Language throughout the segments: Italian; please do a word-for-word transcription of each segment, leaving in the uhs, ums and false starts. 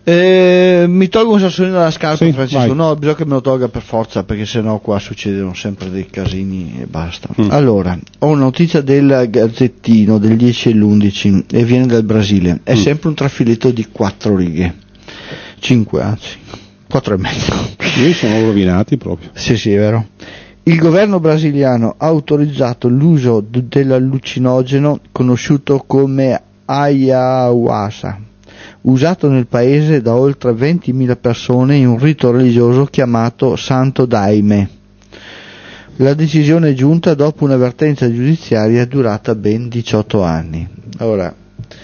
Eh, mi tolgo un sassolino dalla scarpa, sì, Francesco. vai. No, bisogna che me lo tolga per forza, perché sennò qua succedono sempre dei casini e basta. Mm. Allora, ho una notizia del Gazzettino del dieci e l'undici e viene dal Brasile. È Mm. sempre un trafiletto di quattro righe, cinque anzi, quattro e mezzo. Io sono rovinati proprio. Sì, sì, è vero. Il governo brasiliano ha autorizzato l'uso d- dell'allucinogeno conosciuto come ayahuasca, usato nel paese da oltre ventimila persone in un rito religioso chiamato Santo Daime. La decisione è giunta dopo un'avvertenza giudiziaria durata ben diciotto anni. Ora,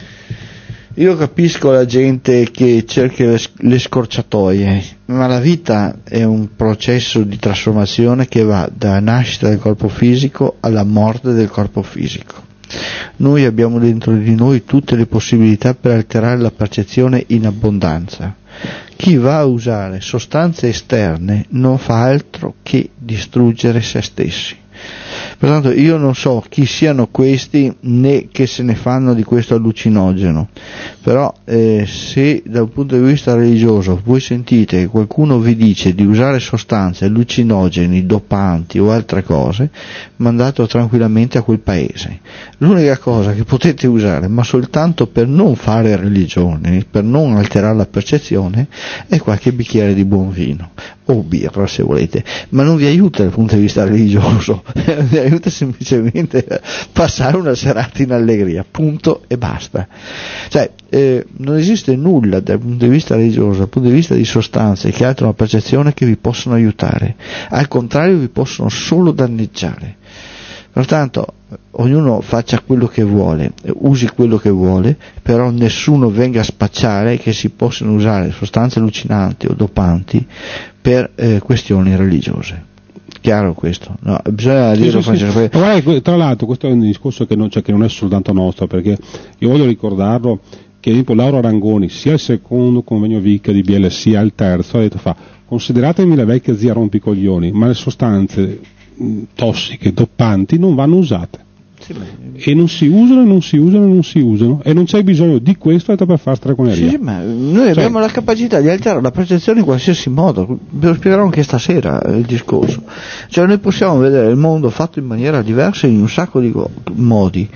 io capisco la gente che cerca le, le scorciatoie, ma la vita è un processo di trasformazione che va dalla nascita del corpo fisico alla morte del corpo fisico. Noi abbiamo dentro di noi tutte le possibilità per alterare la percezione in abbondanza. Chi va a usare sostanze esterne non fa altro che distruggere se stessi. Pertanto io non so chi siano questi né che se ne fanno di questo allucinogeno, però eh, se dal punto di vista religioso voi sentite che qualcuno vi dice di usare sostanze allucinogeni, dopanti o altre cose, mandatelo tranquillamente a quel paese. L'unica cosa che potete usare, ma soltanto per non fare religione, per non alterare la percezione, è qualche bicchiere di buon vino o birra se volete, ma non vi aiuta dal punto di vista religioso, vi aiuta semplicemente a passare una serata in allegria, punto e basta. Cioè eh, non esiste nulla dal punto di vista religioso, dal punto di vista di sostanze che alterano la percezione che vi possono aiutare, al contrario vi possono solo danneggiare. Pertanto ognuno faccia quello che vuole, usi quello che vuole, però nessuno venga a spacciare che si possono usare sostanze allucinanti o dopanti per eh, questioni religiose. Chiaro questo? No, bisogna sì, dirlo, sì, sì. Francesco. Guarda, tra l'altro questo è un discorso che non, cioè, che non è soltanto nostro, perché io voglio ricordarlo che tipo Lauro Arangoni, sia il secondo convegno V I C di B L, sia il terzo, ha detto fa, consideratemi la vecchia zia rompicoglioni, ma le sostanze tossiche, doppanti non vanno usate. Sì, e non si usano, non si usano, non si usano e non c'è bisogno di questo per fare stregoneria. Sì, ma noi cioè, abbiamo la capacità di alterare la percezione in qualsiasi modo, ve lo spiegherò anche stasera il discorso. Cioè noi possiamo vedere il mondo fatto in maniera diversa in un sacco di modi.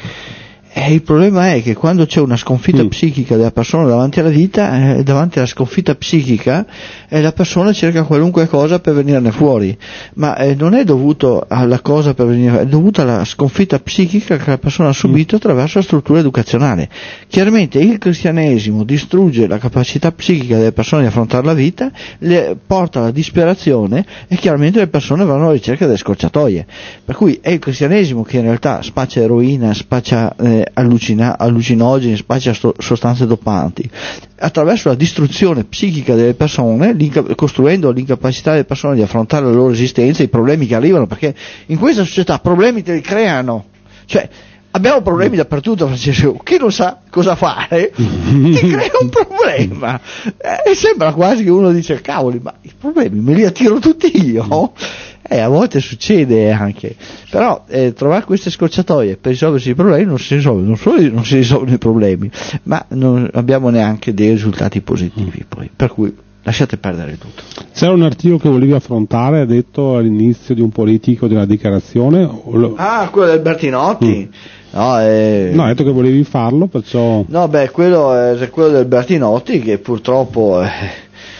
E il problema è che quando c'è una sconfitta mm. psichica della persona davanti alla vita, eh, davanti alla sconfitta psichica, eh, la persona cerca qualunque cosa per venirne fuori, ma eh, non è dovuto alla cosa per venire, è dovuta alla sconfitta psichica che la persona ha subito mm. attraverso la struttura educazionale. Chiaramente il cristianesimo distrugge la capacità psichica delle persone di affrontare la vita, le porta alla disperazione e chiaramente le persone vanno alla ricerca delle scorciatoie. Per cui è il cristianesimo che in realtà spaccia eroina, spaccia eh, Allucina, allucinogeni, spaccia sto, sostanze dopanti attraverso la distruzione psichica delle persone, l'inca- costruendo l'incapacità delle persone di affrontare la loro esistenza, i problemi che arrivano, perché in questa società problemi te li creano, cioè abbiamo problemi dappertutto, Francesco. Chi non sa cosa fare ti crea un problema e eh, sembra quasi che uno dice cavoli, ma i problemi me li attiro tutti io. Eh, a volte succede anche, però eh, trovare queste scorciatoie per risolversi i problemi non si risolvono, non solo non si risolvono i problemi, ma non abbiamo neanche dei risultati positivi poi, per cui lasciate perdere tutto. C'era un articolo che volevi affrontare, ha detto all'inizio di un politico della dichiarazione. Lo... Ah, quello del Bertinotti? Mm. No, eh... no, hai detto che volevi farlo, perciò... No, beh, quello è quello del Bertinotti che purtroppo... Eh...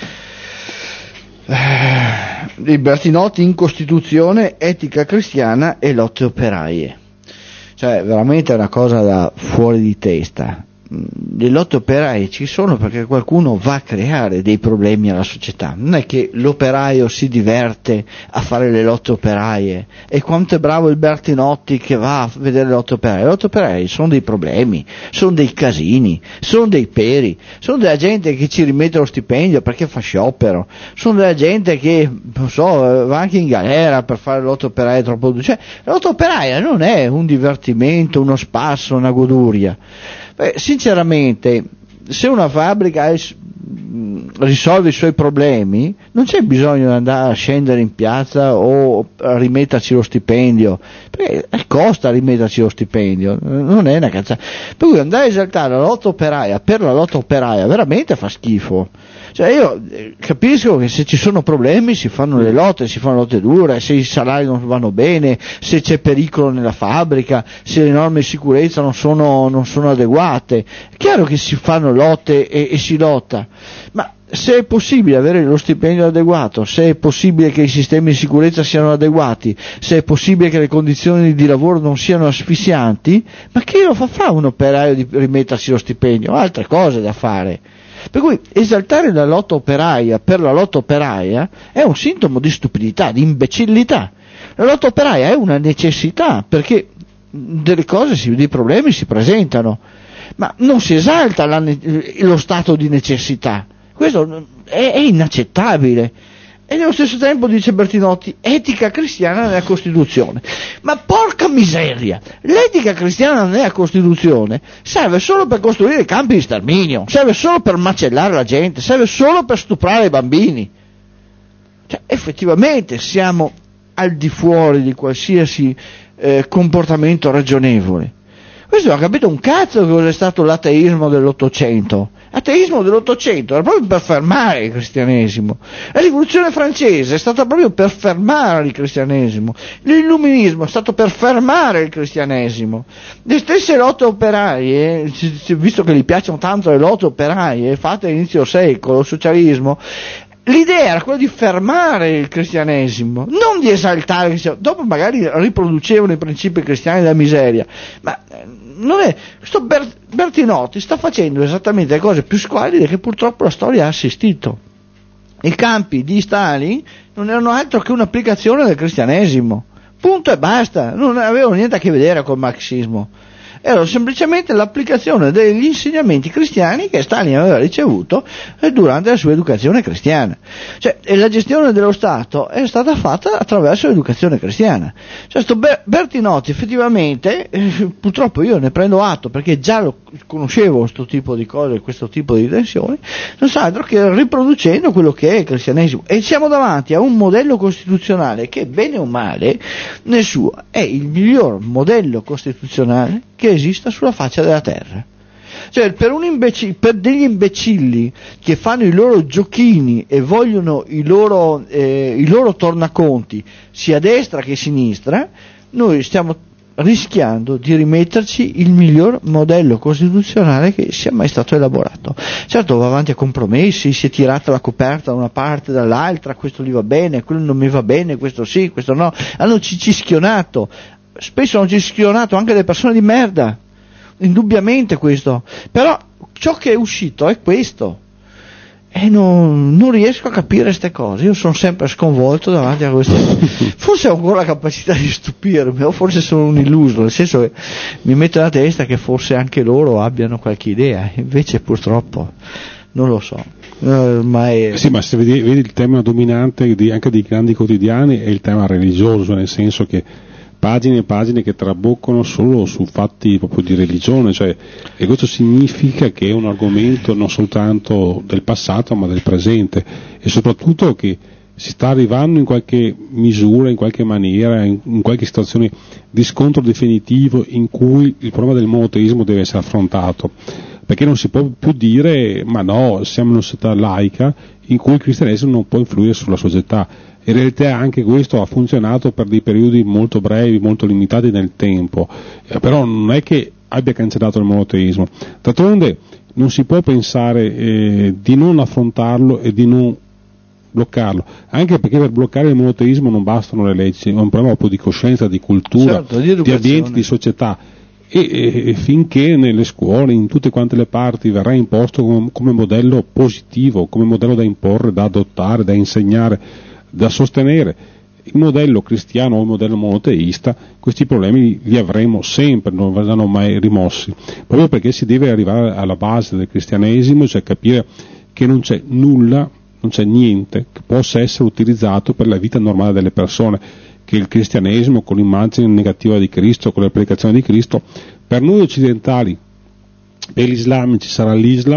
il Bertinotti in Costituzione, etica cristiana e lotte operaie, cioè veramente è una cosa da fuori di testa. Le lotte operaie ci sono perché qualcuno va a creare dei problemi alla società, non è che l'operaio si diverte a fare le lotte operaie, e quanto è bravo il Bertinotti che va a vedere le lotte operaie. Le lotte operaie sono dei problemi, sono dei casini, sono dei peri, sono della gente che ci rimette lo stipendio perché fa sciopero, sono della gente che non so, va anche in galera per fare le lotte operaie troppo, cioè la lotta operaia non è un divertimento, uno spasso, una goduria. Beh, sinceramente, se una fabbrica è, risolve i suoi problemi, non c'è bisogno di andare a scendere in piazza o a rimetterci lo stipendio, perché costa rimetterci lo stipendio, non è una cazzata. Per cui andare a esaltare la lotta operaia per la lotta operaia veramente fa schifo. Cioè io capisco che se ci sono problemi si fanno le lotte, si fanno lotte dure, se i salari non vanno bene, se c'è pericolo nella fabbrica, se le norme di sicurezza non sono, non sono adeguate, è chiaro che si fanno lotte e, e si lotta, ma se è possibile avere lo stipendio adeguato, se è possibile che i sistemi di sicurezza siano adeguati, se è possibile che le condizioni di lavoro non siano asfissianti, ma chi lo fa fare un operaio di rimettersi lo stipendio? Altre cose da fare. Per cui esaltare la lotta operaia per la lotta operaia è un sintomo di stupidità, di imbecillità. La lotta operaia è una necessità, perché delle cose, dei problemi si presentano, ma non si esalta la, lo stato di necessità. Questo è, è inaccettabile. E nello stesso tempo, dice Bertinotti, etica cristiana nella Costituzione. Ma porca miseria, l'etica cristiana nella Costituzione serve solo per costruire campi di sterminio, serve solo per macellare la gente, serve solo per stuprare i bambini. Cioè, effettivamente siamo al di fuori di qualsiasi eh, comportamento ragionevole. Questo non ha capito un cazzo che cosa è stato l'ateismo dell'Ottocento. L'ateismo dell'Ottocento era proprio per fermare il cristianesimo. La rivoluzione francese è stata proprio per fermare il cristianesimo. L'illuminismo è stato per fermare il cristianesimo. Le stesse lotte operaie, visto che gli piacciono tanto le lotte operaie fatte all'inizio secolo, il socialismo, l'idea era quella di fermare il cristianesimo, non di esaltare il cristianesimo. Dopo magari riproducevano i principi cristiani della miseria, ma non è, questo Ber- Bertinotti sta facendo esattamente le cose più squallide che purtroppo la storia ha assistito. I campi di Stalin non erano altro che un'applicazione del cristianesimo, punto e basta, non avevano niente a che vedere col marxismo. Era semplicemente l'applicazione degli insegnamenti cristiani che Stalin aveva ricevuto durante la sua educazione cristiana. Cioè, e la gestione dello Stato è stata fatta attraverso l'educazione cristiana. Cioè, sto Bertinotti effettivamente, eh, purtroppo io ne prendo atto perché già lo conoscevo questo tipo di cose, questo tipo di tensioni, non sa altro che riproducendo quello che è il cristianesimo. E siamo davanti a un modello costituzionale che, bene o male, nel suo è il miglior modello costituzionale che esista sulla faccia della terra. Cioè, per, un imbecille, per degli imbecilli che fanno i loro giochini e vogliono i loro, eh, i loro tornaconti sia a destra che a sinistra, noi stiamo rischiando di rimetterci il miglior modello costituzionale che sia mai stato elaborato. Certo, va avanti a compromessi, si è tirata la coperta da una parte e dall'altra, questo gli va bene, quello non mi va bene, questo sì, questo no, hanno cischionato. Spesso hanno cischionato anche delle persone di merda, indubbiamente questo, però ciò che è uscito è questo e non, non riesco a capire queste cose. Io sono sempre sconvolto davanti a queste forse ho ancora la capacità di stupirmi, o forse sono un illuso, nel senso che mi metto nella testa che forse anche loro abbiano qualche idea, invece purtroppo non lo so. Ormai... Sì, ma se vedi, vedi il tema dominante di, anche dei grandi quotidiani è il tema religioso, nel senso che pagine e pagine che traboccano solo su fatti proprio di religione, cioè, e questo significa che è un argomento non soltanto del passato ma del presente, e soprattutto che si sta arrivando in qualche misura, in qualche maniera, in, in qualche situazione di scontro definitivo in cui il problema del monoteismo deve essere affrontato, perché non si può più dire ma no, siamo in una società laica in cui il cristianesimo non può influire sulla società. In realtà anche questo ha funzionato per dei periodi molto brevi, molto limitati nel tempo, eh, però non è che abbia cancellato il monoteismo. D'altronde non si può pensare eh, di non affrontarlo e di non bloccarlo, anche perché per bloccare il monoteismo non bastano le leggi, è un problema proprio di coscienza, di cultura, certo, di, di ambienti, di società. E, e, e finché nelle scuole, in tutte quante le parti, verrà imposto come, come modello positivo, come modello da imporre, da adottare, da insegnare, da sostenere il modello cristiano o il modello monoteista, questi problemi li avremo sempre, non verranno mai rimossi, proprio perché si deve arrivare alla base del cristianesimo, cioè capire che non c'è nulla, non c'è niente che possa essere utilizzato per la vita normale delle persone, che il cristianesimo, con l'immagine negativa di Cristo, con la predicazione di Cristo, per noi occidentali, per gli islamici sarà l'Islam,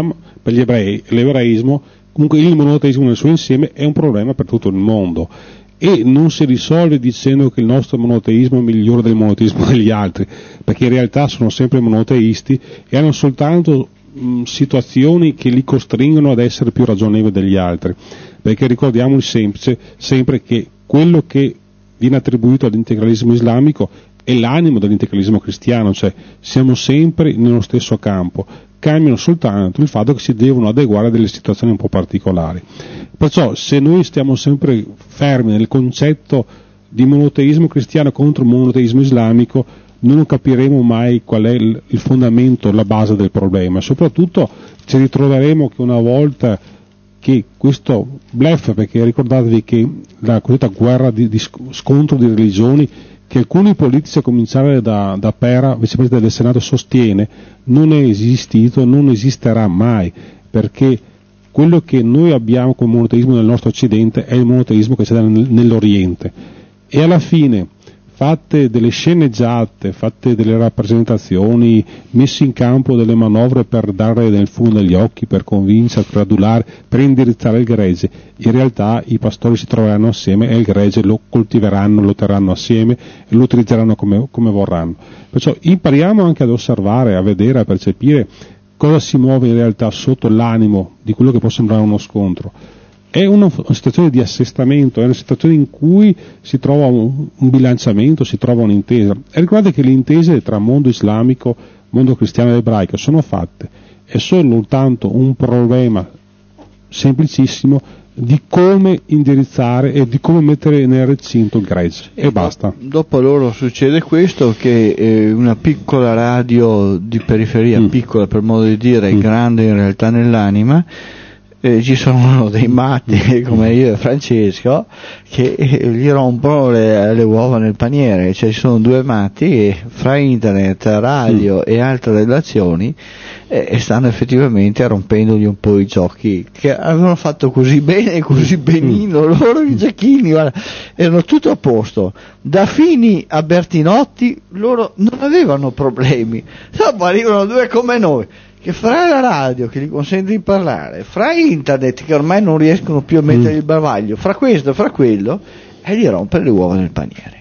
per gli ebrei l'ebraismo, comunque il monoteismo nel suo insieme è un problema per tutto il mondo e non si risolve dicendo che il nostro monoteismo è migliore del monoteismo degli altri, perché in realtà sono sempre monoteisti e hanno soltanto mh, situazioni che li costringono ad essere più ragionevoli degli altri, perché ricordiamo semplice, sempre che quello che viene attribuito all'integralismo islamico è l'animo dell'integralismo cristiano, cioè siamo sempre nello stesso campo, cambiano soltanto il fatto che si devono adeguare a delle situazioni un po' particolari. Perciò se noi stiamo sempre fermi nel concetto di monoteismo cristiano contro monoteismo islamico, non capiremo mai qual è il, il fondamento, la base del problema, e soprattutto ci ritroveremo che una volta che questo bluff, perché ricordatevi che la cosiddetta guerra di, di scontro di religioni che alcuni politici, a cominciare da, da Pera, vicepresidente del Senato, sostiene non è esistito, non esisterà mai, perché quello che noi abbiamo come monoteismo nel nostro Occidente è il monoteismo che c'è nell'Oriente, e alla fine fatte delle sceneggiate, fatte delle rappresentazioni, messe in campo delle manovre per dare del fumo negli occhi, per convincere, per adulare, per indirizzare il gregge, in realtà i pastori si troveranno assieme e il gregge lo coltiveranno, lo terranno assieme e lo utilizzeranno come, come vorranno. Perciò impariamo anche ad osservare, a vedere, a percepire cosa si muove in realtà sotto l'animo di quello che può sembrare uno scontro. È una, una situazione di assestamento, è una situazione in cui si trova un, un bilanciamento, si trova un'intesa. E ricordate che le intese tra mondo islamico, mondo cristiano ed ebraico sono fatte, è soltanto un problema semplicissimo di come indirizzare e di come mettere nel recinto il gregge, e, e basta. Dopo loro succede questo, che eh, una piccola radio di periferia, mm. piccola per modo di dire, mm. grande in realtà nell'anima, Eh, ci sono dei matti come io e Francesco che eh, gli rompono le, le uova nel paniere, cioè ci sono due matti che fra internet, radio mm. e altre relazioni eh, stanno effettivamente rompendogli un po' i giochi che avevano fatto così bene e così benino, mm. loro i giochini, guarda, erano tutto a posto, da Fini a Bertinotti loro non avevano problemi, dopo arrivano due come noi che fra la radio che gli consente di parlare, fra internet che ormai non riescono più a mettere mm. il bavaglio, fra questo e fra quello, e gli rompere le uova nel paniere.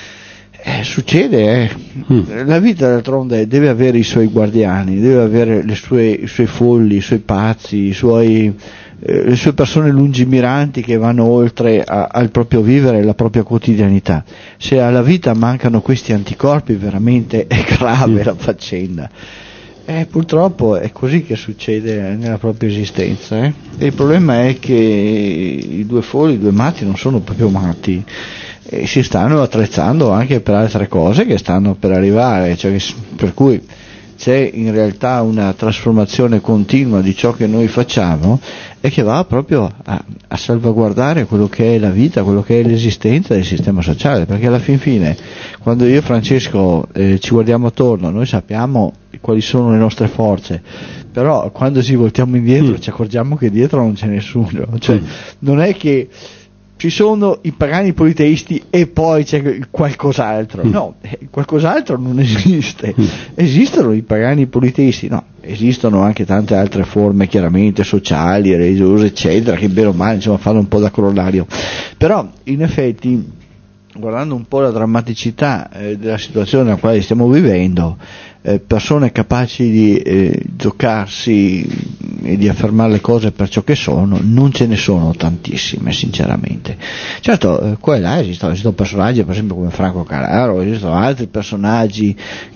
Eh, succede, eh. mm. La vita d'altronde deve avere i suoi guardiani, deve avere le sue, i suoi folli, i suoi pazzi, i suoi, eh, le sue persone lungimiranti che vanno oltre a, al proprio vivere e la propria quotidianità. Se alla vita mancano questi anticorpi veramente è grave mm. la faccenda. Eh, purtroppo è così che succede nella propria esistenza, eh? E il problema è che i due folli, i due matti non sono proprio matti, e si stanno attrezzando anche per altre cose che stanno per arrivare, cioè, per cui c'è in realtà una trasformazione continua di ciò che noi facciamo e che va proprio a, a salvaguardare quello che è la vita, quello che è l'esistenza del sistema sociale, perché alla fin fine quando io e Francesco eh, ci guardiamo attorno noi sappiamo quali sono le nostre forze, però quando ci voltiamo indietro mm. ci accorgiamo che dietro non c'è nessuno, cioè mm. non è che ci sono i pagani politeisti e poi c'è qualcos'altro, mm. no, qualcos'altro non esiste, mm. esistono i pagani politeisti, no, esistono anche tante altre forme chiaramente sociali, religiose eccetera, che bene o male insomma fanno un po' da corollario, però in effetti guardando un po' la drammaticità eh, della situazione nella quale stiamo vivendo, eh, persone capaci di eh, giocarsi e di affermare le cose per ciò che sono non ce ne sono tantissime sinceramente. Certo, eh, qua e là esistono, esistono personaggi per esempio come Franco Carraro, esistono altri personaggi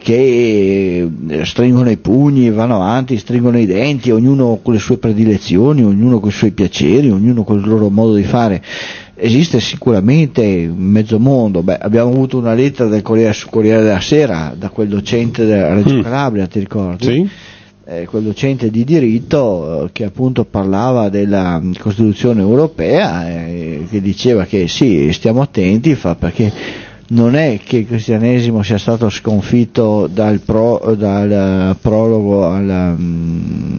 che eh, stringono i pugni, vanno avanti, stringono i denti, ognuno con le sue predilezioni, ognuno con i suoi piaceri, ognuno con il loro modo di fare. Esiste sicuramente mezzo mondo. Beh, abbiamo avuto una lettera del Corriere, sul Corriere della Sera da quel docente della Reggio mm. Calabria, ti ricordi? Sì. Eh, quel docente di diritto eh, che appunto parlava della Costituzione europea, eh, che diceva che sì, stiamo attenti, fa, perché non è che il cristianesimo sia stato sconfitto dal, pro, dal prologo alla, mh,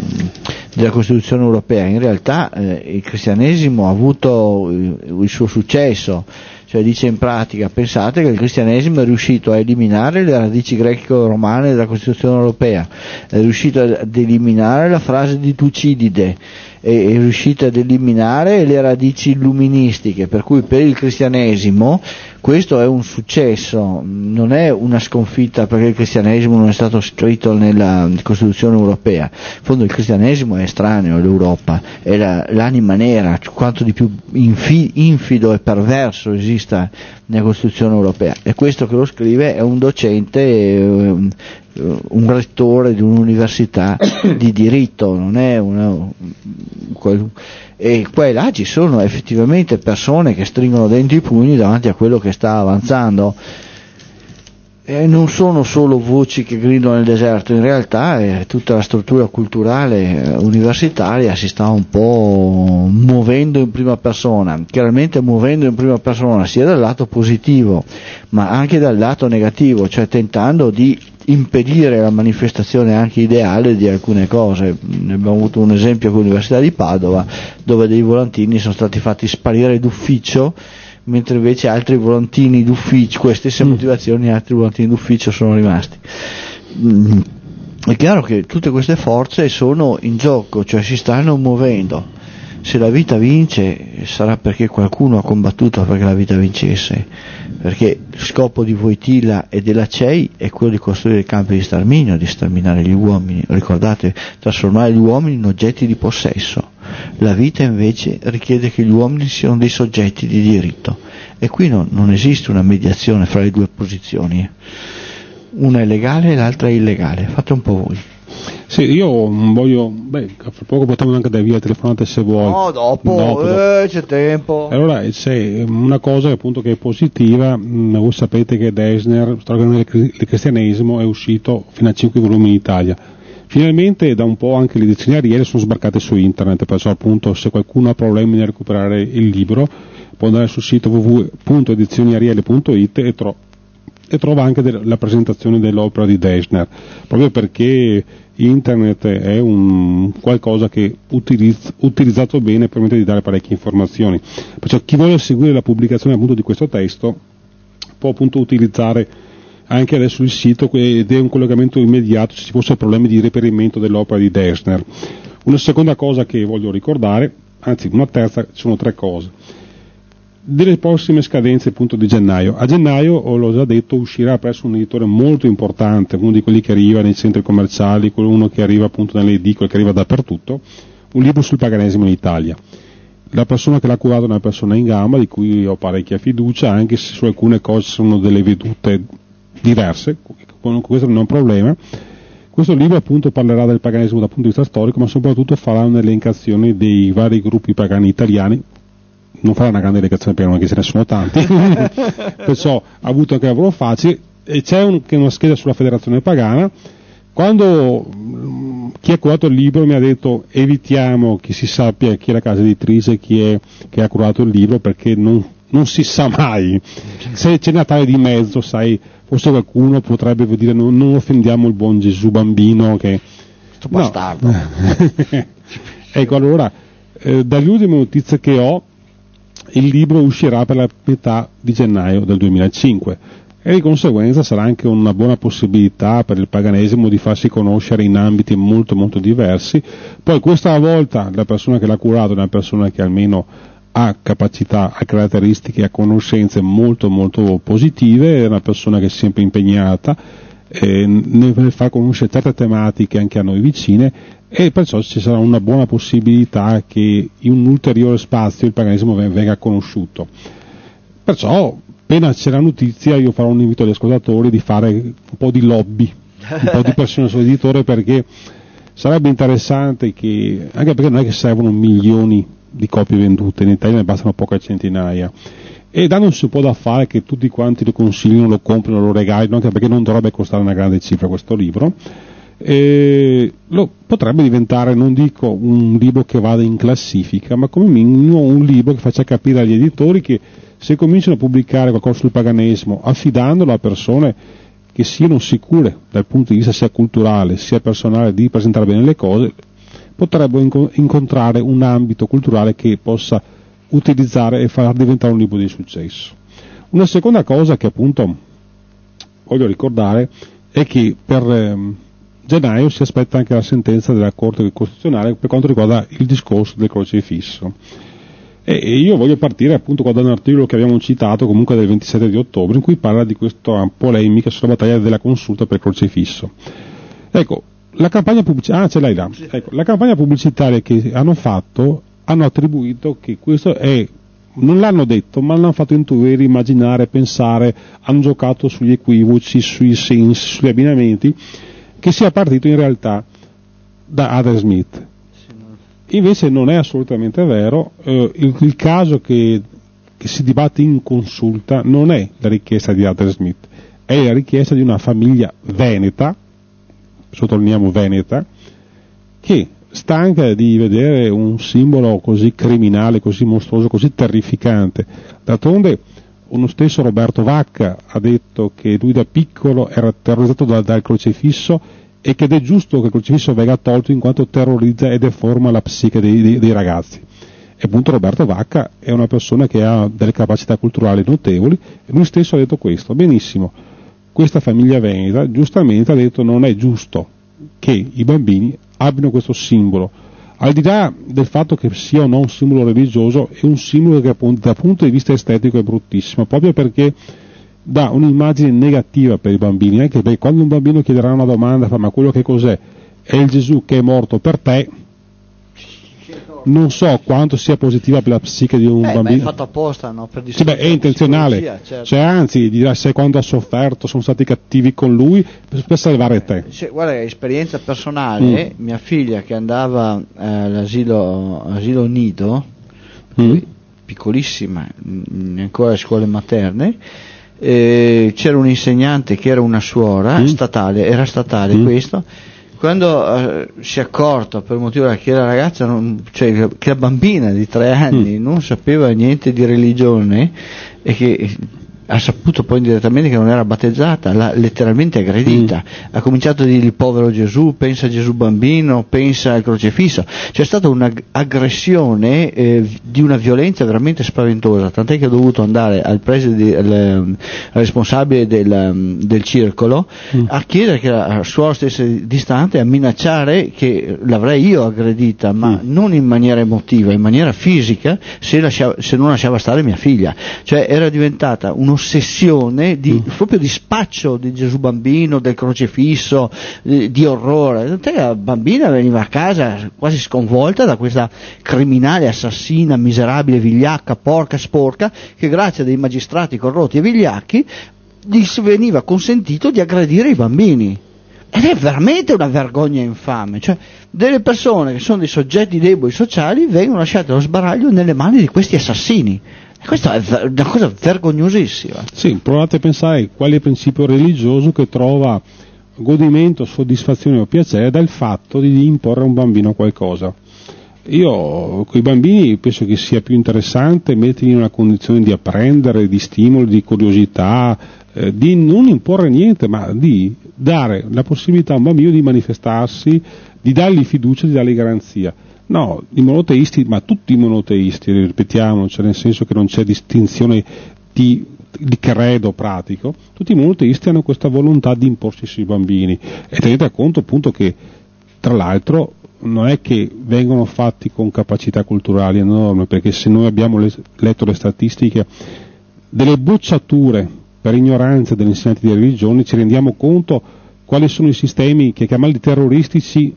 della Costituzione europea, in realtà eh, il cristianesimo ha avuto il, il suo successo cioè dice in pratica: pensate che il cristianesimo è riuscito a eliminare le radici greco-romane della Costituzione europea, è riuscito ad eliminare la frase di Tucidide, è riuscito ad eliminare le radici illuministiche, per cui per il cristianesimo questo è un successo, non è una sconfitta perché il cristianesimo non è stato scritto nella Costituzione europea. In fondo il cristianesimo è estraneo all'Europa, è la, l'anima nera, quanto di più infi, infido e perverso esista nella Costituzione europea, e questo che lo scrive è un docente, un, un rettore di un'università di diritto, non è una, e qua e là ci sono effettivamente persone che stringono dentro i pugni davanti a quello che sta avanzando, e non sono solo voci che gridano nel deserto, in realtà eh, tutta la struttura culturale universitaria si sta un po' muovendo in prima persona, chiaramente muovendo in prima persona sia dal lato positivo ma anche dal lato negativo, cioè tentando di impedire la manifestazione anche ideale di alcune cose. Ne abbiamo avuto un esempio con l'Università di Padova, dove dei volantini sono stati fatti sparire d'ufficio, mentre invece altri volantini d'ufficio, queste stesse mm. motivazioni, altri volantini d'ufficio sono rimasti. Mm. È chiaro che tutte queste forze sono in gioco, cioè si stanno muovendo. Se la vita vince sarà perché qualcuno ha combattuto perché la vita vincesse, perché il scopo di Wojtyla e della C E I è quello di costruire campi di sterminio, di sterminare gli uomini, ricordate, trasformare gli uomini in oggetti di possesso. La vita invece richiede che gli uomini siano dei soggetti di diritto, e qui no, non esiste una mediazione fra le due posizioni, una è legale e l'altra è illegale, fate un po' voi. Sì, io voglio, beh, fra poco potremmo anche dare via telefonate se vuoi. No, dopo, dopo, eh, dopo. c'è tempo. Allora, c'è una cosa appunto che è positiva, mh, voi sapete che Dessner, storia del cristianesimo, è uscito fino a cinque volumi in Italia. Finalmente da un po' anche le edizioni Ariele sono sbarcate su internet, perciò appunto se qualcuno ha problemi nel recuperare il libro può andare sul sito w w w punto edizioni ariele punto it e, tro- e trova anche de- la presentazione dell'opera di Dessner, proprio perché internet è un qualcosa che utilizz- utilizzato bene permette di dare parecchie informazioni, perciò chi vuole seguire la pubblicazione appunto di questo testo può appunto utilizzare anche adesso il sito, ed è un collegamento immediato se ci fosse problemi di reperimento dell'opera di Dessner. Una seconda cosa che voglio ricordare, anzi una terza, ci sono tre cose. Delle prossime scadenze appunto di gennaio. A gennaio, l'ho già detto, uscirà presso un editore molto importante, uno di quelli che arriva nei centri commerciali, uno che arriva appunto nelle edicole, che arriva dappertutto, un libro sul paganesimo in Italia. La persona che l'ha curato è una persona in gamba di cui ho parecchia fiducia, anche se su alcune cose sono delle vedute diverse, questo non è un problema. Questo libro appunto parlerà del paganesimo dal punto di vista storico, ma soprattutto farà un'elencazione dei vari gruppi pagani italiani. Non farà una grande elencazione perché non è che ce ne sono tanti, perciò ha avuto anche lavoro facile, e c'è un, che una scheda sulla federazione pagana. Quando mh, chi ha curato il libro mi ha detto evitiamo che si sappia chi è la casa editrice, chi è che ha curato il libro, perché non non si sa mai, se c'è Natale di mezzo, sai, forse qualcuno potrebbe dire non, non offendiamo il buon Gesù bambino che sto bastardo. No. Ecco, allora eh, dalle ultime notizie che ho il libro uscirà per la metà di gennaio del duemilacinque e di conseguenza sarà anche una buona possibilità per il paganesimo di farsi conoscere in ambiti molto molto diversi. Poi questa volta la persona che l'ha curato è una persona che almeno ha capacità, ha caratteristiche, ha conoscenze molto molto positive, è una persona che è sempre impegnata eh, nel far conoscere certe tematiche anche a noi vicine, e perciò ci sarà una buona possibilità che in un ulteriore spazio il paganesimo venga conosciuto. Perciò appena c'è la notizia io farò un invito agli ascoltatori di fare un po' di lobby, un po' di pressione sull'editore, perché sarebbe interessante che, anche perché non è che servono milioni di copie vendute, in Italia ne bastano poche centinaia, e dandosi un po' da fare che tutti quanti lo consigliano, lo comprino, lo regalino, anche perché non dovrebbe costare una grande cifra questo libro, e lo potrebbe diventare, non dico un libro che vada in classifica, ma come minimo un libro che faccia capire agli editori che se cominciano a pubblicare qualcosa sul paganesimo affidandolo a persone che siano sicure dal punto di vista sia culturale sia personale di presentare bene le cose, potrebbero incontrare un ambito culturale che possa utilizzare e far diventare un libro di successo. Una seconda cosa che appunto voglio ricordare è che per ehm, gennaio si aspetta anche la sentenza della Corte Costituzionale per quanto riguarda il discorso del crocefisso. E, e io voglio partire appunto da un articolo che abbiamo citato comunque del ventisette di ottobre, in cui parla di questa polemica sulla battaglia della consulta per il crocefisso. Ecco, la campagna pubblicitaria, ah, ce l'hai là. Ecco, la campagna pubblicitaria che hanno fatto, hanno attribuito che questo è, non l'hanno detto, ma l'hanno fatto intuire, immaginare, pensare, hanno giocato sugli equivoci, sui sensi, sugli abbinamenti, che sia partito in realtà da Adam Smith. Invece non è assolutamente vero, eh, il, il caso che, che si dibatte in consulta non è la richiesta di Adam Smith, è la richiesta di una famiglia veneta, sottolineiamo veneta, che stanca di vedere un simbolo così criminale, così mostruoso, così terrificante. D'altronde uno stesso Roberto Vacca ha detto che lui da piccolo era terrorizzato dal, dal crocefisso e che è giusto che il crocefisso venga tolto in quanto terrorizza e deforma la psiche dei, dei, dei ragazzi. E appunto Roberto Vacca è una persona che ha delle capacità culturali notevoli e lui stesso ha detto questo. Benissimo, questa famiglia veneta giustamente ha detto non è giusto che i bambini abbiano questo simbolo. Al di là del fatto che sia o no un simbolo religioso, è un simbolo che appunto, dal punto di vista estetico è bruttissimo, proprio perché dà un'immagine negativa per i bambini, anche perché quando un bambino chiederà una domanda, fa ma quello che cos'è? È il Gesù che è morto per te? Non so quanto sia positiva per la psiche di un eh, bambino. Ma è fatto apposta, no? Per sì, beh, è intenzionale, certo. Cioè anzi dirà se quando ha sofferto sono stati cattivi con lui per, per salvare te. Cioè, guarda, esperienza personale, mm. mia figlia che andava eh, all'asilo asilo nido, mm. piccolissima, ancora alle scuole materne, eh, c'era un insegnante che era una suora mm. statale, era statale mm. questo. Quando uh, si è accorto per motivo che la ragazza, non, cioè che la bambina di tre anni mm. non sapeva niente di religione e che ha saputo poi indirettamente che non era battezzata, l'ha letteralmente aggredita, mm. ha cominciato a dire il povero Gesù, pensa a Gesù bambino, pensa al crocefisso, c'è stata un'aggressione eh, di una violenza veramente spaventosa, tant'è che ha dovuto andare al preside, al, al responsabile del, del circolo mm. a chiedere che la suora stesse distante, a minacciare che l'avrei io aggredita, ma mm. non in maniera emotiva, in maniera fisica, se, lasciava, se non lasciava stare mia figlia, cioè era diventata uno ossessione di, mm. proprio di spaccio di Gesù bambino, del crocefisso, di, di orrore. La bambina veniva a casa quasi sconvolta da questa criminale, assassina, miserabile, vigliacca, porca, sporca, che grazie a dei magistrati corrotti e vigliacchi gli veniva consentito di aggredire i bambini. Ed è veramente una vergogna infame, cioè delle persone che sono dei soggetti deboli sociali vengono lasciate allo sbaraglio nelle mani di questi assassini. Questa è una cosa vergognosissima. Sì, provate a pensare qual è il principio religioso che trova godimento, soddisfazione o piacere dal fatto di imporre a un bambino qualcosa. Io con i bambini penso che sia più interessante metterli in una condizione di apprendere, di stimolo, di curiosità, eh, di non imporre niente, ma di dare la possibilità a un bambino di manifestarsi, di dargli fiducia, di dargli garanzia. No, i monoteisti, ma tutti i monoteisti, ripetiamo, cioè nel senso che non c'è distinzione di, di credo pratico, tutti i monoteisti hanno questa volontà di imporsi sui bambini e tenete conto appunto che tra l'altro non è che vengono fatti con capacità culturali enormi, perché se noi abbiamo le, letto le statistiche delle bocciature per ignoranza degli insegnanti di religione, ci rendiamo conto quali sono i sistemi che chiamarli terroristici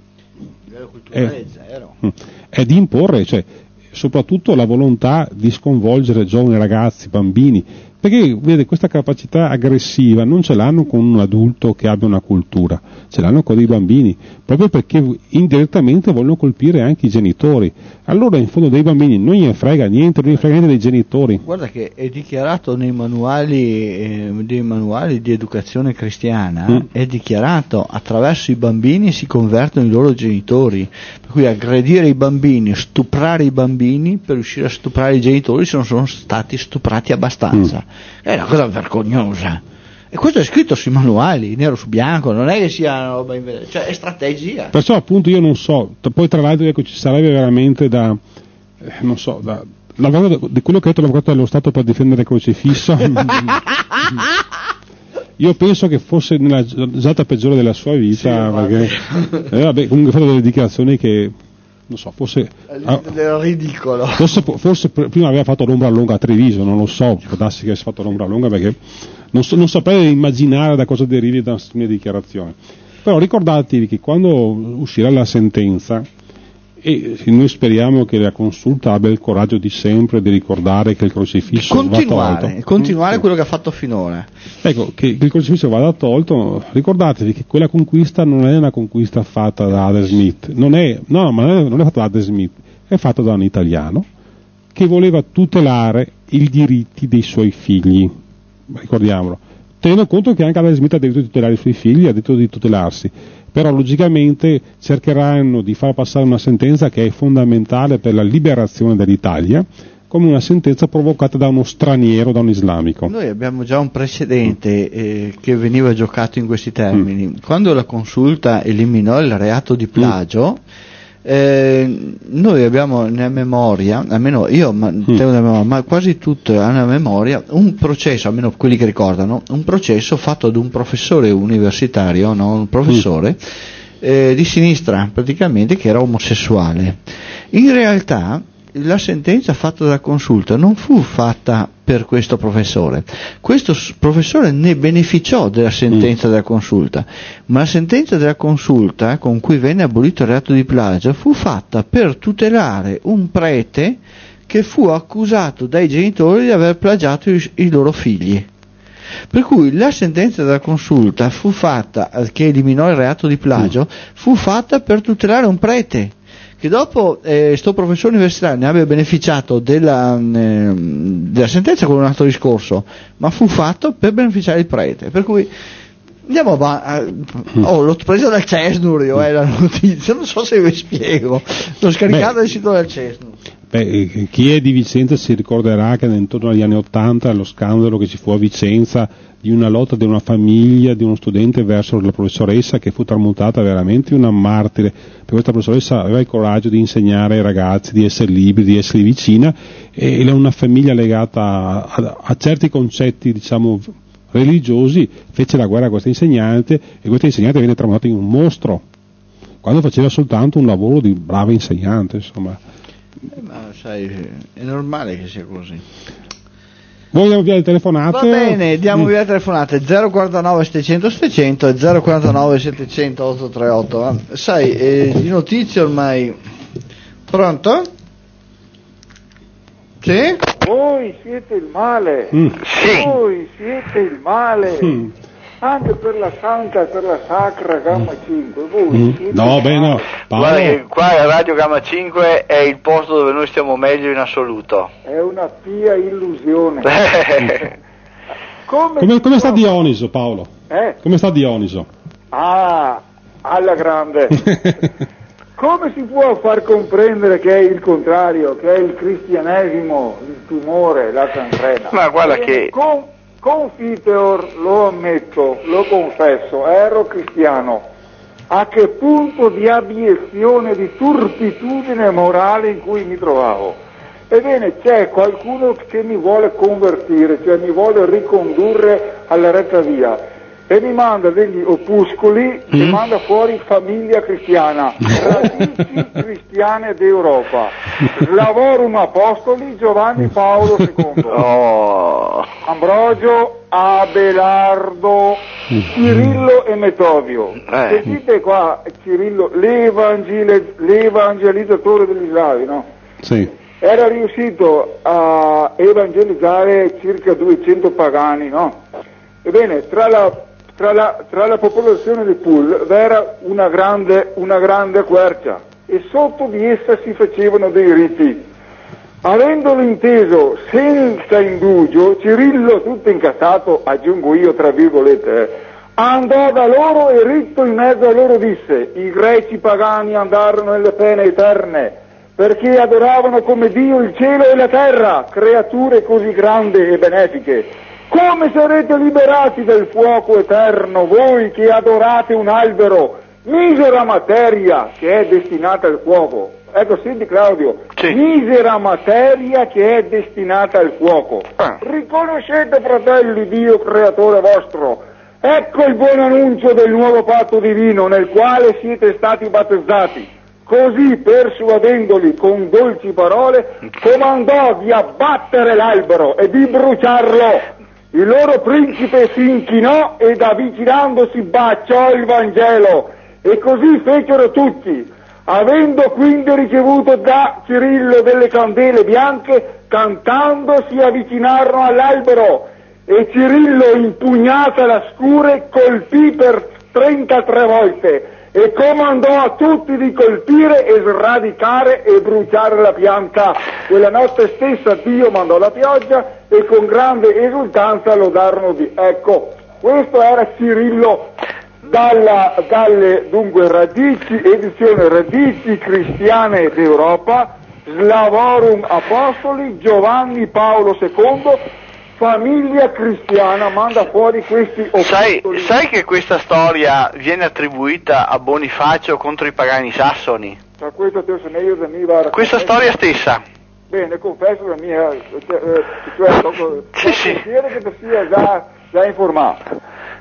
è, è di imporre, cioè soprattutto la volontà di sconvolgere giovani ragazzi, bambini, perché vede questa capacità aggressiva non ce l'hanno con un adulto che abbia una cultura, ce l'hanno con dei bambini, proprio perché indirettamente vogliono colpire anche i genitori. Allora in fondo dei bambini non gli frega niente, non gli frega niente dei genitori. Guarda che è dichiarato nei manuali, eh, dei manuali di educazione cristiana, mm. è dichiarato attraverso i bambini si convertono i loro genitori, per cui aggredire i bambini, stuprare i bambini per riuscire a stuprare i genitori se non sono stati stuprati abbastanza. Mm. È una cosa vergognosa. E questo è scritto sui manuali, nero su bianco, non è che sia una roba in... cioè è strategia. Perciò appunto io non so, poi tra l'altro ecco, ci sarebbe veramente da, eh, non so, da, l'avvocato, di quello che ha detto l'avvocato dello Stato per difendere il crocifisso, io penso che fosse nella giornata peggiore della sua vita, sì, perché eh, vabbè, comunque ha fatto delle dichiarazioni che non so, forse era ridicolo. Forse, forse prima aveva fatto l'ombra lunga a Treviso, non lo so, può darsi che avesse fatto l'ombra lunga, perché non, so, non saprei immaginare da cosa derivi da queste mie dichiarazioni. Però ricordatevi che quando uscirà la sentenza, e noi speriamo che la consulta abbia il coraggio di sempre di ricordare che il crocifisso continuare, va tolto. Continuare quello che ha fatto finora. Ecco, che, che il crocifisso vada tolto, ricordatevi che quella conquista non è una conquista fatta da Adam Smith, non è, no, ma non è, non è fatta da Adam Smith, è fatta da un italiano che voleva tutelare i diritti dei suoi figli, ricordiamolo, tenendo conto che anche Adam Smith ha diritto di tutelare i suoi figli, ha diritto di tutelarsi, però logicamente cercheranno di far passare una sentenza che è fondamentale per la liberazione dell'Italia, come una sentenza provocata da uno straniero, da un islamico. Noi abbiamo già un precedente eh, che veniva giocato in questi termini. Mm. Quando la consulta eliminò il reato di plagio, mm. eh, noi abbiamo nella memoria, almeno io ma, mm. tengo nella memoria, ma quasi tutti hanno nella memoria, un processo, almeno quelli che ricordano, un processo fatto da un professore universitario, no? un professore mm. eh, di sinistra praticamente, che era omosessuale. In realtà la sentenza fatta dalla consulta non fu fatta per questo professore. Questo professore ne beneficiò della sentenza mm. della consulta, ma la sentenza della consulta con cui venne abolito il reato di plagio fu fatta per tutelare un prete che fu accusato dai genitori di aver plagiato i, i loro figli. Per cui la sentenza della consulta fu fatta, che eliminò il reato di plagio, mm. fu fatta per tutelare un prete. Che dopo eh, sto professore universitario ne abbia beneficiato della, eh, della sentenza con un altro discorso, ma fu fatto per beneficiare il prete. Per cui andiamo avanti. Oh, l'ho preso dal Cesnur io, eh, la notizia, non so se vi spiego, l'ho scaricata dal sito del Cesnur. Beh, chi è di Vicenza si ricorderà che intorno agli anni Ottanta lo scandalo che ci fu a Vicenza di una lotta di una famiglia, di uno studente verso la professoressa, che fu tramutata veramente una martire, perché questa professoressa aveva il coraggio di insegnare ai ragazzi di essere liberi, di essere vicina, e era una famiglia legata a, a, a certi concetti, diciamo, religiosi, fece la guerra a questa insegnante, e questa insegnante venne tramutata in un mostro, quando faceva soltanto un lavoro di brava insegnante, insomma. Eh, ma sai, è normale che sia così. Voi diamo via le telefonate? Va bene, diamo mm. via le telefonate zero quarantanove settecento settecento e zero quarantanove settecento ottocentotrentotto. Sai, eh, di notizie ormai. Pronto? Sì? Voi siete il male. Mm. Sì. Voi siete il male. Mm. Anche per la santa e per la sacra Gamma cinque, voi mm. siete no, beh no, guarda che qua a Radio Gamma cinque è il posto dove noi stiamo meglio in assoluto. È una pia illusione. come, come, come sta Dioniso, Paolo? Eh? Come sta Dioniso? Ah, alla grande. Come si può far comprendere che è il contrario, che è il cristianesimo, il tumore, la cancrena? Ma guarda che... Con... Confiteor, lo ammetto, lo confesso, ero cristiano. A che punto di abiezione, di turpitudine morale in cui mi trovavo? Ebbene, c'è qualcuno che mi vuole convertire, cioè mi vuole ricondurre alla retta via, e mi manda degli opuscoli, mm. mi manda fuori Famiglia Cristiana, Radici Cristiane d'Europa, Lavorum Apostoli, Giovanni Paolo secondo, oh. Ambrogio, Abelardo, Cirillo e Metodio. Eh. Sentite qua Cirillo, l'evangel- l'evangelizzatore degli slavi, no? Sì. Era riuscito a evangelizzare circa duecento pagani, no? Ebbene, tra la Tra la, tra la popolazione di Pul era una grande, una grande quercia, e sotto di essa si facevano dei riti. Avendolo inteso senza indugio, Cirillo, tutto incazzato, aggiungo io tra virgolette, andò da loro e ritto in mezzo a loro disse: i greci pagani andarono nelle pene eterne, perché adoravano come Dio il cielo e la terra, creature così grandi e benefiche. Come sarete liberati dal fuoco eterno, voi che adorate un albero, misera materia che è destinata al fuoco? ecco, senti Claudio, sì. misera materia che è destinata al fuoco. Ah. Riconoscete, fratelli, Dio creatore vostro. Ecco il buon annuncio del nuovo patto divino nel quale siete stati battezzati. Così, persuadendoli con dolci parole, comandò di abbattere l'albero e di bruciarlo. Il loro principe si inchinò ed avvicinandosi baciò il Vangelo. E così fecero tutti. Avendo quindi ricevuto da Cirillo delle candele bianche, cantando si avvicinarono all'albero. E Cirillo, impugnata la scure, colpì per trentatré volte e comandò a tutti di colpire e sradicare e bruciare la pianta. Quella notte stessa Dio mandò la pioggia e con grande esultanza lodarono Dio. Ecco, questo era Cirillo dalla, dalle dunque radici, edizione Radici Cristiane d'Europa, Slavorum Apostoli, Giovanni Paolo secondo, Famiglia Cristiana, manda fuori questi sai, opustoli. sai che questa storia viene attribuita a Bonifacio contro i pagani sassoni? Tra questo te sono io da mi va a Questa storia stessa. Bene, confesso la mia, cioè, eh, cioè dopo, Sì, sì. pensiero che ti sia già, già informato.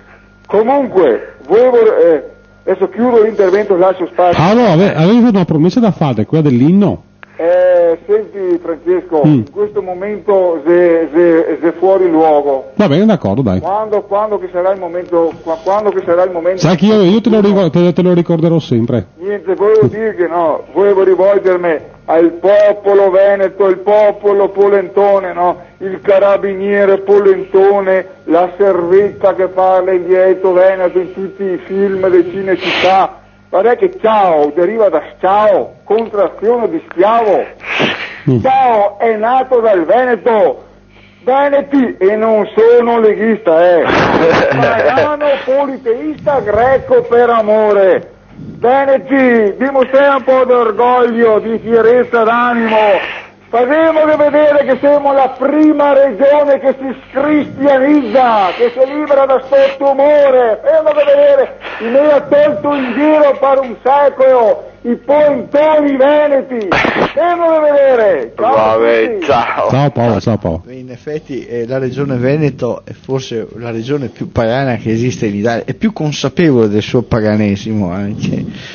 Comunque, volevo, eh, adesso chiudo l'intervento, lascio spazio. Paolo, ave- avevi una promessa da fare, quella dell'inno? Eh, senti Francesco, Mm. in questo momento se, se, se fuori luogo, Va bene, d'accordo, dai. quando, quando che sarà il momento, qua- quando che sarà il momento... Sai che io, io te, lo ricor- te, te lo ricorderò sempre. Niente, volevo dire che no, volevo rivolgermi al popolo veneto, il popolo polentone, no? Il carabiniere polentone, la servetta che parla in dialetto veneto in tutti i film di Cinecittà. Guarda che ciao deriva da ciao, contrazione di schiavo. Mm. Ciao è nato dal Veneto. Veneti, e non sono leghista, eh. Pagano, politeista, greco per amore. Veneti, dimostriamo un po' di orgoglio, di fierezza d'animo. Faremo vedere che siamo la prima regione che si cristianizza, che si libera da sto tumore. Faremo vedere, i miei ha tolto in giro per un secolo i pontoni veneti. Faremo vedere. Ciao a Vabbè, tutti. ciao. Ciao Paolo, ciao Paolo. In effetti eh, la regione Veneto è forse la regione più pagana che esiste in Italia, è più consapevole del suo paganesimo anche.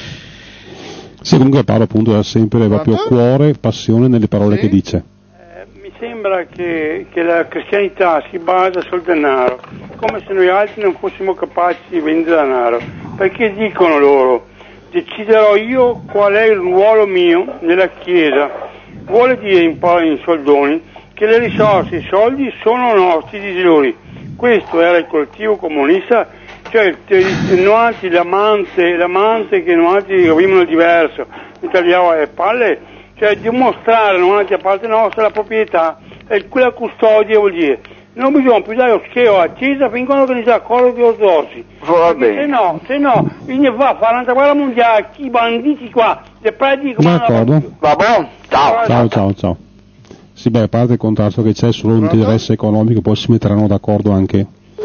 Sì, comunque Paolo appunto ha sempre proprio cuore, passione nelle parole Sì. che dice. Eh, mi sembra che, che la cristianità si basa sul denaro, come se noi altri non fossimo capaci di vendere denaro, perché dicono loro: deciderò io qual è il ruolo mio nella Chiesa. Vuole dire in, in soldoni che le risorse, i soldi sono nostri di loro. Questo era il collettivo comunista, cioè noi l'amante, l'amante che noi avevamo diverso, mi tagliava le palle, cioè dimostrare noi a parte nostra la proprietà, e quella custodia vuol dire non bisogna più dare lo schero a Chiesa fin quando non si accorge di ortodossi. Va bene. Se no, se no, viene va a fare la guerra mondiale, i banditi qua, le predi D'accordo. Va buono? Ciao. Ciao, ciao, ciao. Sì, beh, a parte il contrasto che c'è solo un interesse economico, poi si metteranno d'accordo anche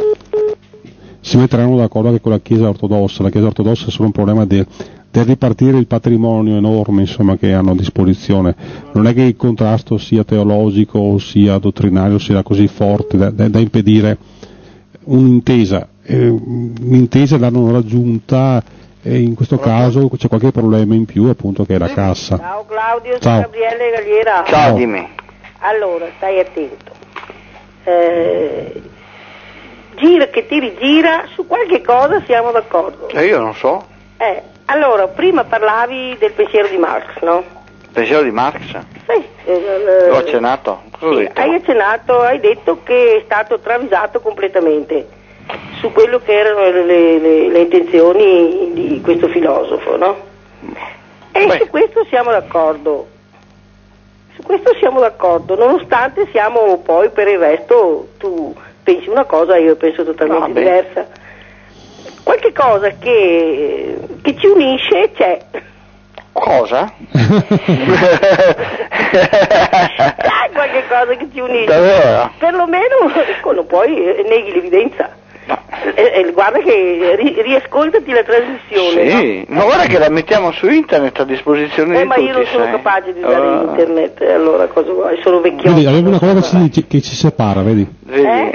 si metteranno d'accordo anche con la Chiesa ortodossa. La Chiesa ortodossa è solo un problema del de ripartire il patrimonio enorme, insomma, che hanno a disposizione. Non è che il contrasto sia teologico o sia dottrinario, sia così forte da, da, da impedire un'intesa. Eh, un'intesa l'hanno raggiunta e in questo caso c'è qualche problema in più, appunto, che è la cassa. Ciao Claudio, Ciao. sono Gabriele Galliera. Ciao, Ciao. dimmi. Allora, stai attento. Eh, gira che ti rigira, su qualche cosa siamo d'accordo. E io non so. Eh, allora, prima parlavi del pensiero di Marx, no? Pensiero di Marx? Sì. eh, L'ho accennato. Cosa ho sì, detto? hai accennato, hai detto che è stato travisato completamente su quello che erano le, le, le intenzioni di questo filosofo, no? E Beh. su questo siamo d'accordo. Su questo siamo d'accordo, nonostante siamo poi per il resto, tu pensi una cosa, io penso totalmente Vabbè. diversa. Qualche cosa che, che ci unisce c'è. Cosa? C'è qualche cosa che ci unisce. Davvero? Perlomeno, ecco, non puoi, eh, neghi l'evidenza. No. Eh, eh, guarda che ri, riascoltati la trasmissione. Sì, no? ma guarda che la mettiamo su internet a disposizione Eh, di ma tutti. io non sono sai. capace di usare Oh. internet, allora cosa vuoi? Sono vecchiotta. Vedi, abbiamo una cosa che ci, che ci separa, vedi? Vedi? Eh?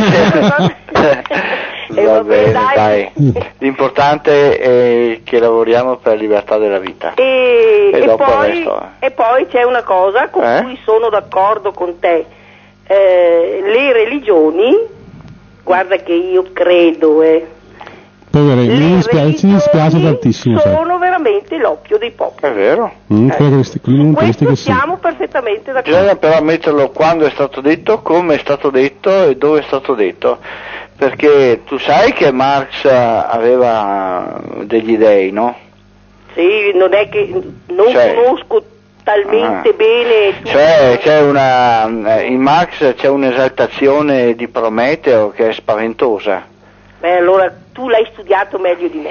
Eh, Va vabbè, bene, dai. dai. L'importante è che lavoriamo per la libertà della vita. E, E e dopo poi, il resto, eh. e poi c'è una cosa con Eh? cui sono d'accordo con te. Eh, le religioni, guarda che io credo, eh, Poverelli, mi le dispiace, ci dispiace religioni tantissimo. sai. sono veramente l'occhio dei popoli. È vero? Mm, Eh. quello che sti- quello non pensi Questo che sì. siamo perfettamente d'accordo. Bisogna però metterlo quando è stato detto, come è stato detto e dove è stato detto, perché tu sai che Marx aveva degli dei, no? Sì, non è che non Cioè- conosco talmente Ah. bene tutto. Cioè c'è una, in Marx c'è un'esaltazione di Prometeo che è spaventosa. Beh, allora tu l'hai studiato meglio di me.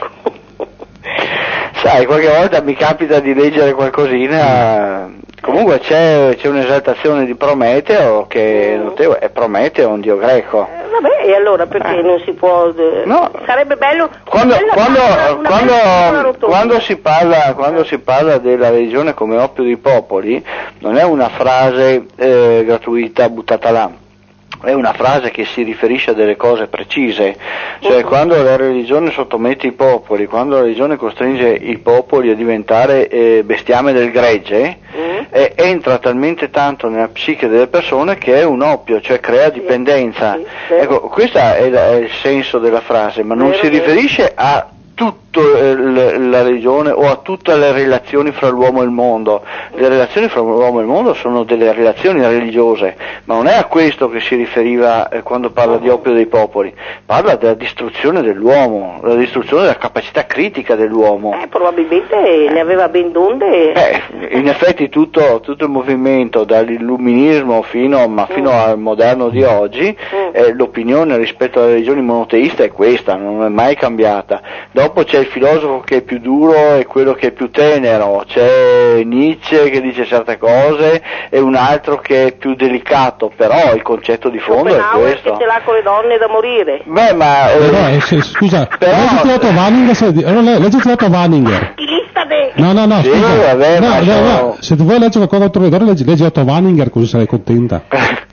Sai, qualche volta mi capita di leggere qualcosina, comunque c'è, c'è un'esaltazione di Prometeo che è notevole, è Prometeo, un dio greco. Eh, vabbè, e allora perché Eh. non si può... eh, No. Sarebbe bello... Quando, bella quando, tavola, una quando, bella tavola rotonda. quando si parla, quando si parla della religione come oppio dei popoli, non è una frase eh, gratuita buttata là. È una frase che si riferisce a delle cose precise, cioè quando la religione sottomette i popoli, quando la religione costringe i popoli a diventare eh, bestiame del gregge, Mm. eh, entra talmente tanto nella psiche delle persone che è un oppio, cioè crea dipendenza. sì, sì. Ecco, questo è, la- è il senso della frase, ma non Vero, si vero. riferisce a tutto eh, l- la religione o a tutte le relazioni fra l'uomo e il mondo. Le relazioni fra l'uomo e il mondo sono delle relazioni religiose, ma non è a questo che si riferiva eh, quando parla di oppio dei popoli, parla della distruzione dell'uomo, della distruzione della capacità critica dell'uomo. Eh, probabilmente ne aveva ben donde... Eh, in effetti tutto, tutto il movimento dall'illuminismo fino, ma fino al moderno di oggi, eh, l'opinione rispetto alle religioni monoteiste è questa, non è mai cambiata. Dopo c'è il filosofo che è più duro e quello che è più tenero, c'è Nietzsche che dice certe cose e un altro che è più delicato, però il concetto di fondo è Schopenhauer questo. che ce l'ha con le donne da morire. Beh, ma... eh, Però, eh, se- scusa, Però- leggi tirato Waninger, se- allora, le- leggi tirato Waninger. Lista de... No, no, no, Sì, scusa. vabbè, no, ma no, sono- no, se tu vuoi leggere qualcosa contro le donne, leggi, leggi Otto Waninger, così sarai contenta.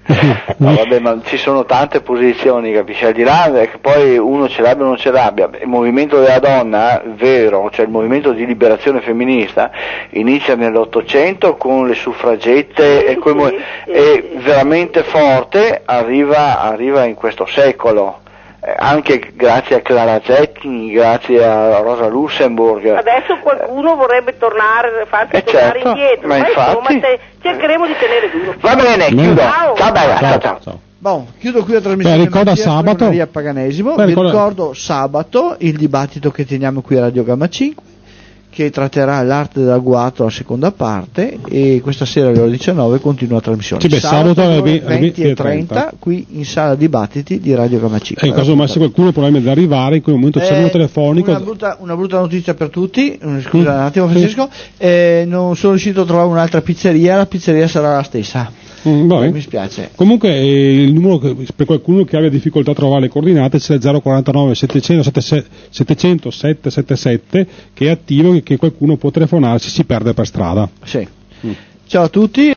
No, vabbè, ma ci sono tante posizioni, capisci? Al di là che poi uno ce l'abbia o non ce l'abbia, il movimento della donna, vero, cioè il movimento di liberazione femminista, inizia nell'Ottocento con le suffragette Sì, e quel mo- sì, sì, è sì. veramente forte, arriva, arriva in questo secolo. Eh, anche grazie a Clara Zetkin, grazie a Rosa Luxemburg. Adesso qualcuno vorrebbe tornare, farsi Eh, tornare certo, indietro, ma ma insomma infatti- te- cercheremo di tenere duro. Va bene, chiudo. Ciao. Ciao, bella, ciao, Ciao, ciao. ciao. Bon, chiudo qui la trasmissione. Beh, ricorda Mattia, sabato. Maria Paganesimo. Beh, Vi ricorda- ricordo sabato il dibattito che teniamo qui a Radio Gamma cinque, che tratterà l'arte dell'agguato la seconda parte, e questa sera alle ore diciannove continua la trasmissione. Sì, beh, sabato alle ore ve- alle venti e venti e trenta. trenta qui in sala dibattiti di Radio Gamma cinque. E in caso mai se qualcuno probabilmente deve arrivare, in quel momento c'è Eh, uno telefonico. Una brutta, una brutta notizia per tutti, eh, scusa Mm. un attimo Francesco, eh, non sono riuscito a trovare un'altra pizzeria, la pizzeria sarà la stessa. Mm, vabbè. Mi spiace. Comunque eh, il numero che- per qualcuno che abbia difficoltà a trovare le coordinate c'è il zero quarantanove settecento settecento settecentosettantasette che è attivo e che qualcuno può telefonarsi, si perde per strada. Sì. Ciao a tutti.